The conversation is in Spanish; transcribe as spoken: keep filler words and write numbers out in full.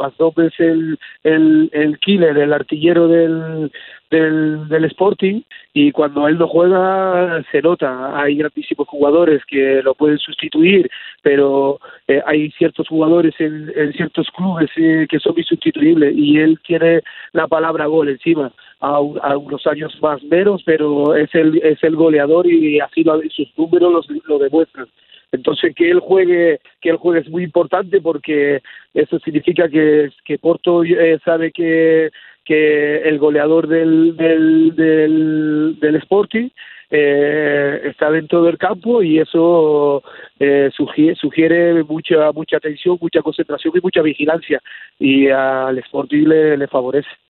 Pazdob es el, el, el killer, el artillero del, del, del Sporting, y cuando él no juega se nota. Hay grandísimos jugadores que lo pueden sustituir, pero eh, hay ciertos jugadores en, en ciertos clubes eh, que son insustituibles, y él tiene la palabra gol encima, a, a unos años más menos, pero es el, es el goleador, y así lo, sus números los, lo demuestran. Entonces que él juegue, que él juegue es muy importante, porque eso significa que, que Porto eh, sabe que, que el goleador del, del, del, del Sporting eh, está dentro del campo, y eso eh, sugiere, sugiere mucha mucha atención, mucha concentración y mucha vigilancia, y al Sporting le, le favorece.